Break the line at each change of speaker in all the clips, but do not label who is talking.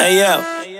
Hey yo,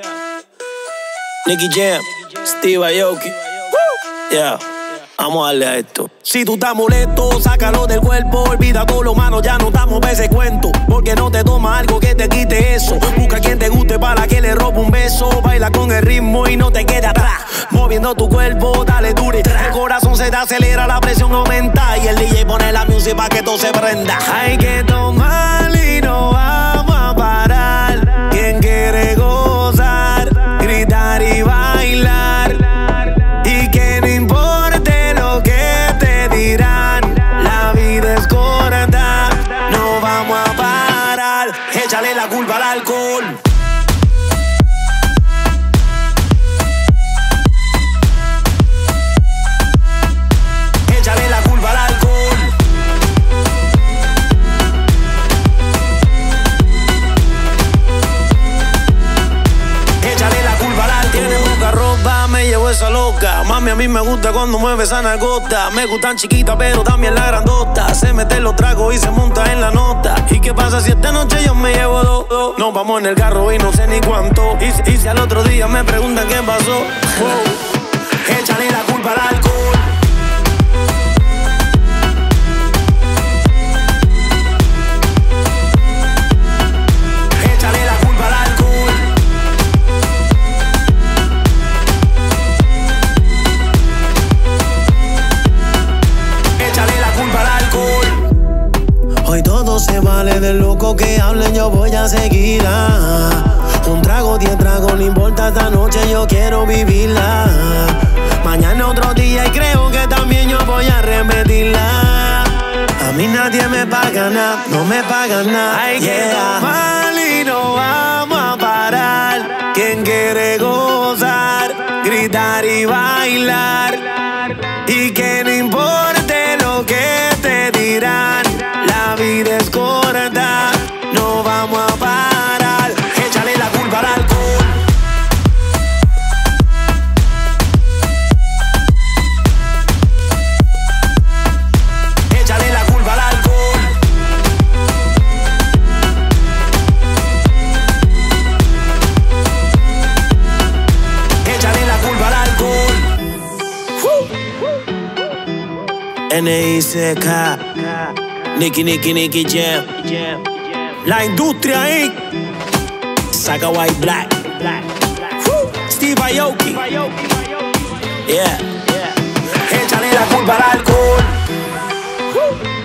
Nicky Jam, Steve Aoki. Yeah, vamos a darle a esto. Si tú estás molesto, sácalo del cuerpo. Olvida todo lo malo, ya no estamos pa' ese cuento. Porque no te toma algo que te quite eso. Busca quien te guste para que le robe un beso. Baila con el ritmo y no te quede atrás. Moviendo tu cuerpo, dale duro. El corazón se te acelera, la presión aumenta. Y el DJ pone la música pa' que todo se prenda. Hay que tomar y no vamos a parar. Quien quiere gozar, gritar y bailar. Y que no importe lo que te dirán. La vida es corta, no vamos a parar. Échale la culpa al alcohol. Échale la culpa al alcohol. Échale la culpa al alcohol. Tiene poca ropa, me llevo esa loca. Mami, a mí me gusta cuando mueve esa nalgota. Me gustan chiquitas, pero también la grandota. Se mete los tragos y se monta en la nota. ¿Y qué pasa si esta noche yo me llevo dos? Nos vamos en el carro y no sé ni cuánto. Y si al otro día me preguntan qué pasó. Wow. Échale la culpa al alcohol. Échale la culpa al alcohol. Échale la culpa al alcohol. Hoy todo se vale, de loco que hablen yo voy a seguir. Un trago, 10 tragos, no importa, esta noche yo quiero vivirla. Mañana otro día y creo que también yo voy a repetirla. A mí nadie me paga nada, no me pagan nada. Hay que tomar y no vamos a parar. Quien quiere gozar, gritar y bailar. Y que no importe lo que te dirán. La vida es corta, no vamos a parar. Échale la culpa al alcohol. Échale la culpa al alcohol. Échale la culpa al alcohol. N.I.C.K. Nicky Jam. La industria Inc. Saga White Black. Steve Aoki. Yeah. Échale la culpa al alcohol.